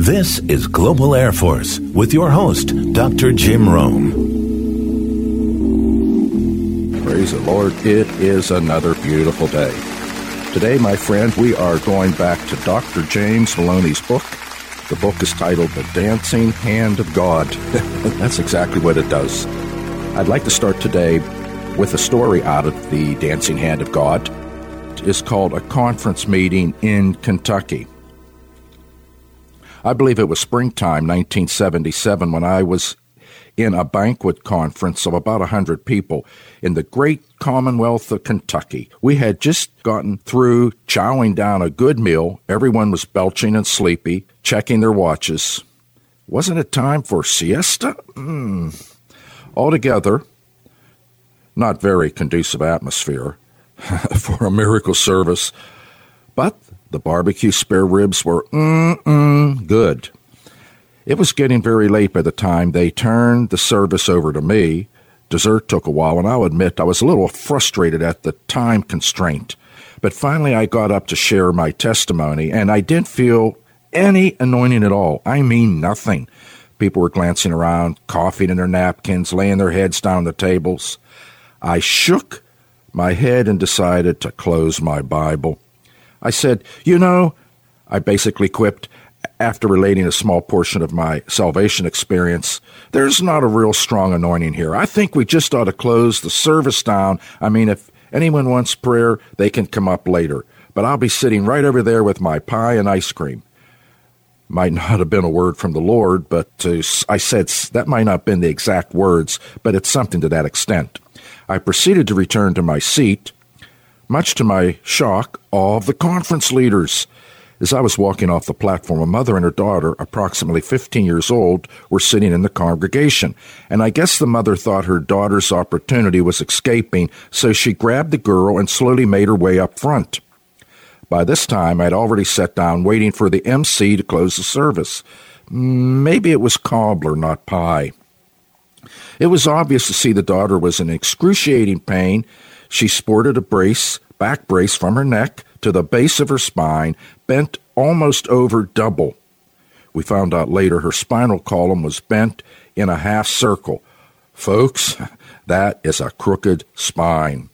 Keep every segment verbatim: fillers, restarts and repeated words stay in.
This is Global Air Force with your host, Doctor Jim Rome. Praise the Lord. It is another beautiful day. Today, my friend, we are going back to Doctor James Maloney's book. The book is titled The Dancing Hand of God. That's exactly what it does. I'd like to start today with a story out of The Dancing Hand of God. It's called A Conference Meeting in Kentucky. I believe it was springtime, nineteen seventy-seven, when I was in a banquet conference of about one hundred people in the great Commonwealth of Kentucky. We had just gotten through chowing down a good meal. Everyone was belching and sleepy, checking their watches. Wasn't it time for siesta? Mm. Altogether, not very conducive atmosphere for a miracle service, but the barbecue spare ribs were mm-mm good. It was getting very late by the time they turned the service over to me. Dessert took a while, and I'll admit I was a little frustrated at the time constraint. But finally I got up to share my testimony, and I didn't feel any anointing at all. I mean nothing. People were glancing around, coughing in their napkins, laying their heads down on the tables. I shook my head and decided to close my Bible. I said, you know, I basically quipped, after relating a small portion of my salvation experience, there's not a real strong anointing here. I think we just ought to close the service down. I mean, if anyone wants prayer, they can come up later. But I'll be sitting right over there with my pie and ice cream. Might not have been a word from the Lord, but uh, I said that might not have been the exact words, but it's something to that extent. I proceeded to return to my seat. Much to my shock, all of the conference leaders. As I was walking off the platform, a mother and her daughter, approximately fifteen years old, were sitting in the congregation. And I guess the mother thought her daughter's opportunity was escaping, so she grabbed the girl and slowly made her way up front. By this time, I'd already sat down waiting for the M C to close the service. Maybe it was cobbler, not pie. It was obvious to see the daughter was in excruciating pain. She sported a brace, back brace from her neck to the base of her spine, bent almost over double. We found out later her spinal column was bent in a half circle. Folks, that is a crooked spine.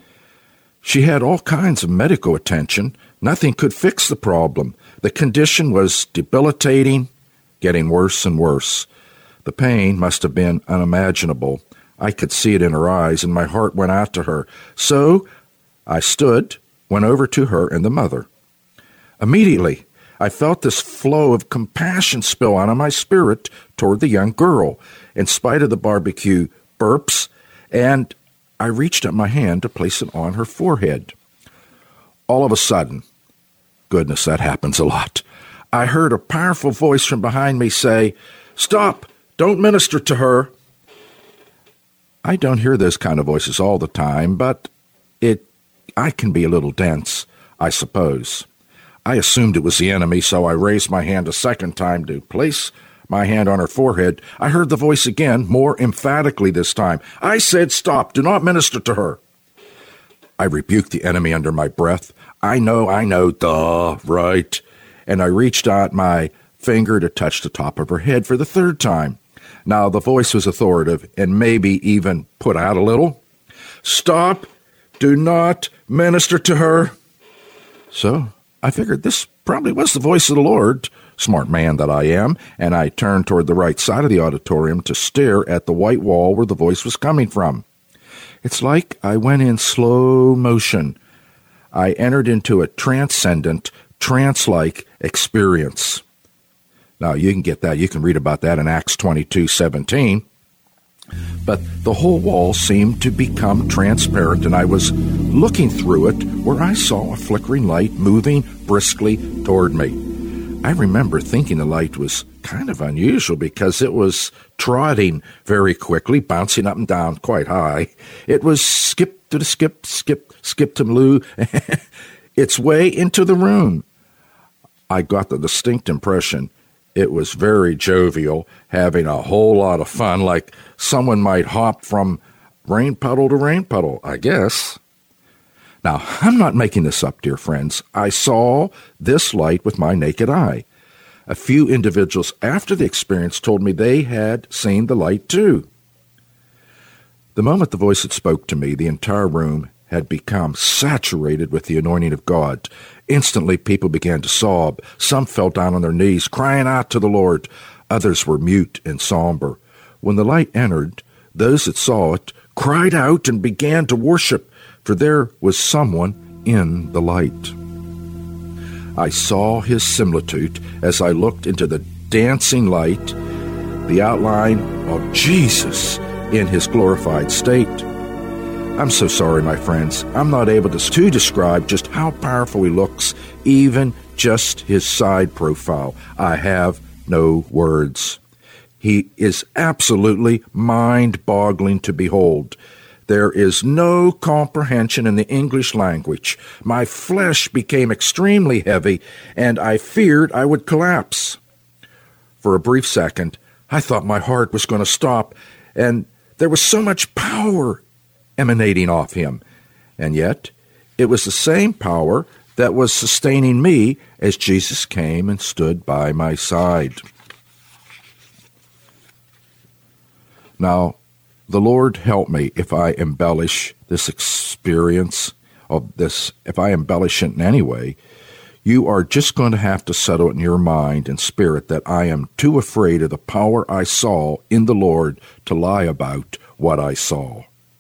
She had all kinds of medical attention. Nothing could fix the problem. The condition was debilitating, getting worse and worse. The pain must have been unimaginable. I could see it in her eyes, and my heart went out to her. So I stood, went over to her and the mother. Immediately, I felt this flow of compassion spill out of my spirit toward the young girl, in spite of the barbecue burps, and I reached out my hand to place it on her forehead. All of a sudden, goodness, that happens a lot, I heard a powerful voice from behind me say, "Stop! Don't minister to her." I don't hear those kind of voices all the time, but it, I can be a little dense, I suppose. I assumed it was the enemy, so I raised my hand a second time to place my hand on her forehead. I heard the voice again, more emphatically this time. I said, "Stop, do not minister to her." I rebuked the enemy under my breath. I know, I know, duh, right. And I reached out my finger to touch the top of her head for the third time. Now, the voice was authoritative and maybe even put out a little. "Stop. Do not minister to her." So I figured this probably was the voice of the Lord, smart man that I am, and I turned toward the right side of the auditorium to stare at the white wall where the voice was coming from. It's like I went in slow motion. I entered into a transcendent, trance-like experience. Now, you can get that. You can read about that in Acts twenty-two seventeen. But the whole wall seemed to become transparent, and I was looking through it where I saw a flickering light moving briskly toward me. I remember thinking the light was kind of unusual because it was trotting very quickly, bouncing up and down quite high. It was skip to the skip, skip, skip to Lou, its way into the room. I got the distinct impression it was very jovial, having a whole lot of fun, like someone might hop from rain puddle to rain puddle, I guess. Now, I'm not making this up, dear friends. I saw this light with my naked eye. A few individuals after the experience told me they had seen the light too. The moment the voice had spoke to me, the entire room had become saturated with the anointing of God. Instantly, people began to sob. Some fell down on their knees, crying out to the Lord. Others were mute and somber. When the light entered, those that saw it cried out and began to worship, for there was someone in the light. I saw his similitude as I looked into the dancing light, the outline of Jesus in his glorified state. I'm so sorry, my friends. I'm not able to, to describe just how powerful he looks, even just his side profile. I have no words. He is absolutely mind-boggling to behold. There is no comprehension in the English language. My flesh became extremely heavy, and I feared I would collapse. For a brief second, I thought my heart was going to stop, and there was so much power emanating off him. And yet, it was the same power that was sustaining me as Jesus came and stood by my side. Now, the Lord help me if I embellish this experience of this, if I embellish it in any way. You are just going to have to settle it in your mind and spirit that I am too afraid of the power I saw in the Lord to lie about what I saw.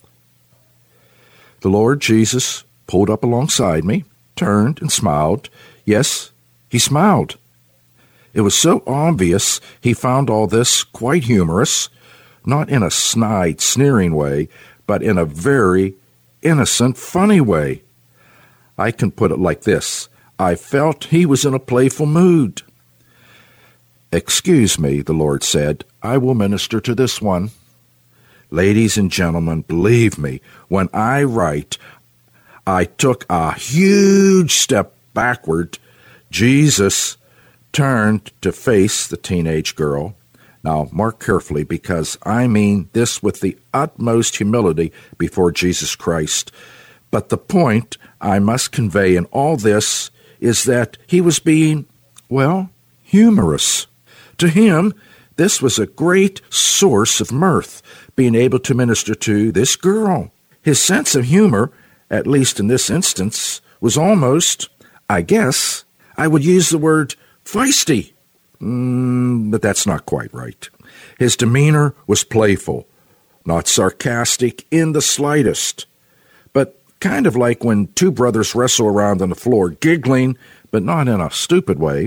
The Lord Jesus pulled up alongside me, turned and smiled. Yes, he smiled. It was so obvious he found all this quite humorous, not in a snide, sneering way, but in a very innocent, funny way. I can put it like this. I felt he was in a playful mood. "Excuse me," the Lord said. "I will minister to this one." Ladies and gentlemen, believe me, when I write, I took a huge step backward. Jesus turned to face the teenage girl. Now, mark carefully, because I mean this with the utmost humility before Jesus Christ. But the point I must convey in all this is that he was being, well, humorous. To him, this was a great source of mirth, being able to minister to this girl. His sense of humor, at least in this instance, was almost, I guess, I would use the word feisty. Mm, but that's not quite right. His demeanor was playful, not sarcastic in the slightest, but kind of like when two brothers wrestle around on the floor, giggling, but not in a stupid way.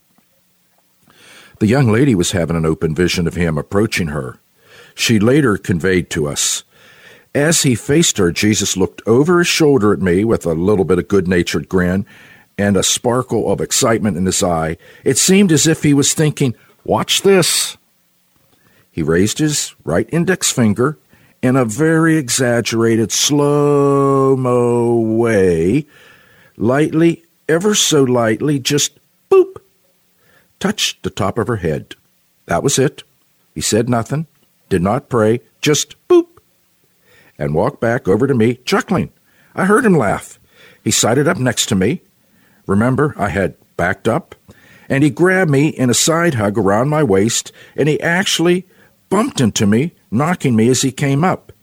The young lady was having an open vision of him approaching her. She later conveyed to us. As he faced her, Jesus looked over his shoulder at me with a little bit of good-natured grin and a sparkle of excitement in his eye. It seemed as if he was thinking, "Watch this." He raised his right index finger in a very exaggerated, slow-mo way, lightly, ever so lightly, just boop, touched the top of her head. That was it. He said nothing, did not pray, just boop, and walked back over to me, chuckling. I heard him laugh. He sided up next to me. Remember, I had backed up, and he grabbed me in a side hug around my waist, and he actually bumped into me, knocking me as he came up.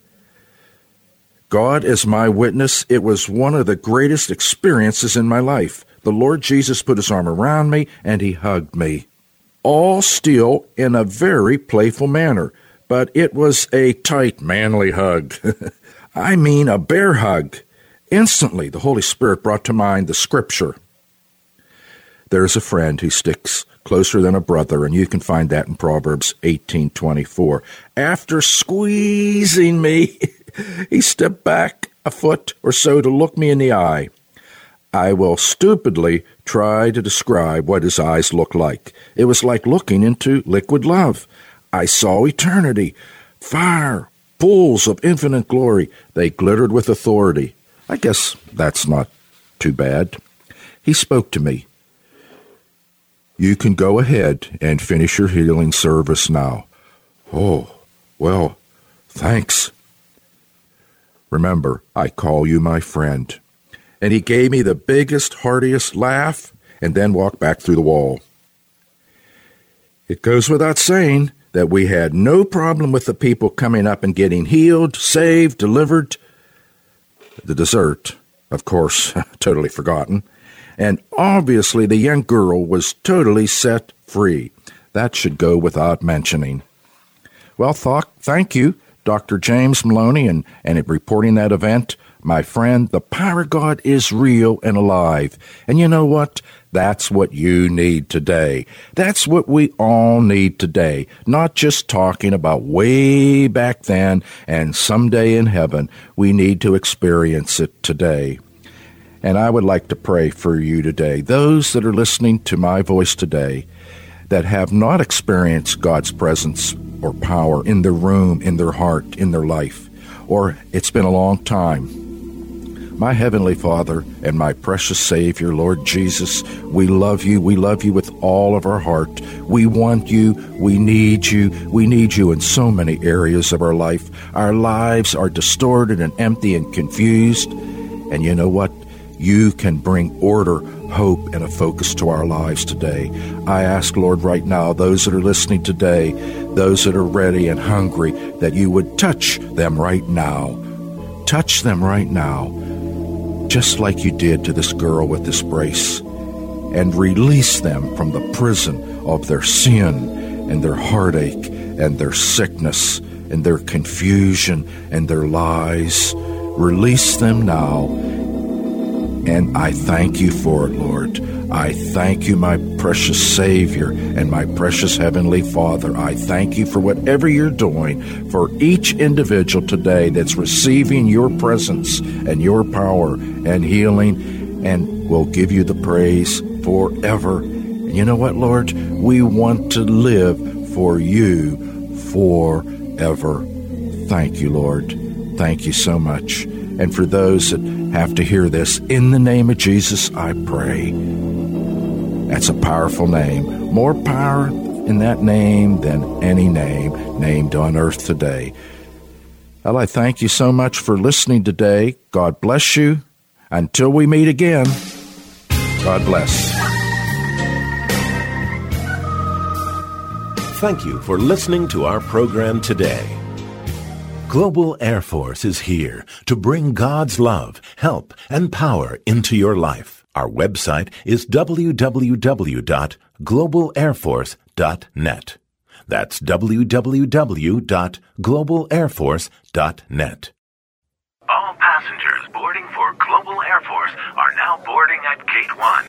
God is my witness, it was one of the greatest experiences in my life. The Lord Jesus put his arm around me, and he hugged me. All still in a very playful manner, but it was a tight, manly hug. I mean a bear hug. Instantly, the Holy Spirit brought to mind the scripture. There's a friend who sticks closer than a brother, and you can find that in Proverbs eighteen twenty-four. After squeezing me, he stepped back a foot or so to look me in the eye. I will stupidly try to describe what his eyes looked like. It was like looking into liquid love. I saw eternity, fire, pools of infinite glory. They glittered with authority. I guess that's not too bad. He spoke to me. You can go ahead and finish your healing service now. Oh, well, thanks. Remember, I call you my friend. And he gave me the biggest, heartiest laugh and then walked back through the wall. It goes without saying that we had no problem with the people coming up and getting healed, saved, delivered. The dessert, of course, totally forgotten. And obviously the young girl was totally set free. That should go without mentioning. Well, th- thank you, Doctor James Maloney, and, and in reporting that event. My friend, the power of God is real and alive. And you know what? That's what you need today. That's what we all need today. Not just talking about way back then and someday in heaven. We need to experience it today. And I would like to pray for you today. Those that are listening to my voice today that have not experienced God's presence or power in their room, in their heart, in their life, or it's been a long time. My Heavenly Father and my precious Savior, Lord Jesus, we love you. We love you with all of our heart. We want you. We need you. We need you in so many areas of our life. Our lives are distorted and empty and confused. And you know what? You can bring order, hope, and a focus to our lives today. I ask, Lord, right now, those that are listening today, those that are ready and hungry, that you would touch them right now. Touch them right now. Just like you did to this girl with this brace, and release them from the prison of their sin and their heartache and their sickness and their confusion and their lies. Release them now, and I thank you for it, Lord. I thank you, my precious Savior and my precious Heavenly Father. I thank you for whatever you're doing for each individual today that's receiving your presence and your power and healing, and will give you the praise forever. You know what, Lord? We want to live for you forever. Thank you, Lord. Thank you so much. And for those that have to hear this, in the name of Jesus, I pray. That's a powerful name. More power in that name than any name named on earth today. Well, I thank you so much for listening today. God bless you. Until we meet again, God bless. Thank you for listening to our program today. Global Air Force is here to bring God's love, help, and power into your life. Our website is w w w dot global air force dot net. That's w w w dot global air force dot net. All passengers boarding for Global Air Force are now boarding at Gate one.